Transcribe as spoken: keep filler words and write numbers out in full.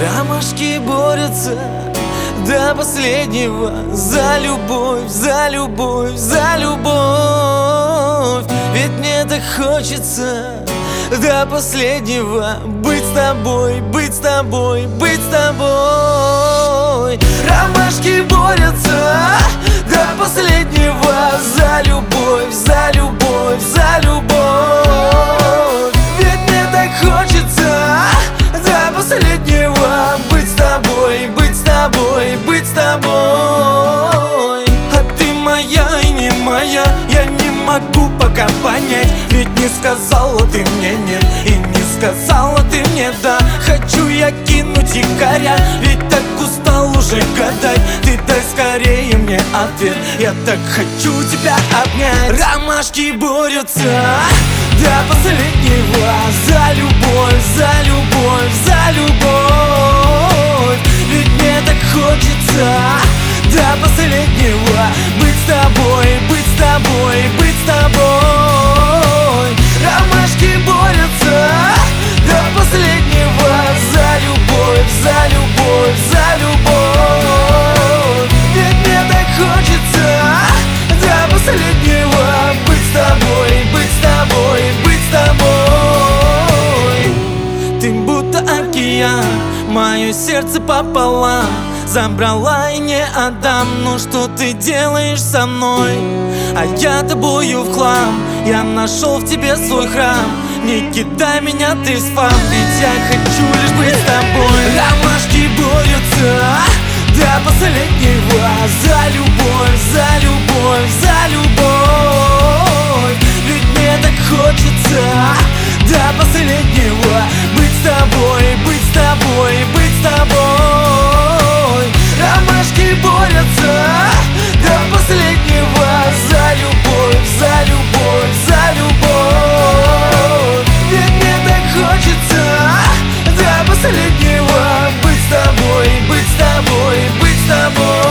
Ромашки борются до последнего за любовь, за любовь, за любовь. Ведь мне так хочется до последнего быть с тобой, быть с тобой, быть с тобой. Ромашки борются до последнего за любовь, за любовь, за любовь. Ведь мне так хочется до последнего быть с тобой, быть с тобой, быть с тобой. А ты моя и не моя, я не могу пока понять. Ведь не сказала ты мне нет, и не сказала ты мне да. Хочу я кинуть якоря, ведь так устал уже гадать. Ты дай скорее мне ответ, я так хочу тебя обнять. Ромашки борются до последнего за любовь, за любовь, за любовь. Ведь мне так хочется до последнего быть с тобой, быть с тобой, быть с тобой. Ромашки борются до последнего за любовь, за любовь, за любовь. Ведь мне так хочется до последнего быть с тобой, быть с тобой, быть с тобой. Ты будто океан, мое сердце пополам забрала и не отдам. Ну что ты делаешь со мной? А я тобою в хлам. Я нашел в тебе свой храм. Не кидай меня ты в спам, ведь я хочу лишь быть с тобой. Ромашки борются до последнего за любовь, за любовь, за любовь. Ведь мне так хочется до последнего быть с тобой, быть с тобой, быть с тобой. Ромашки борются до последнего за любовь, за любовь, за любовь. Ведь мне так хочется до последнего быть с тобой, быть с тобой, быть с тобой.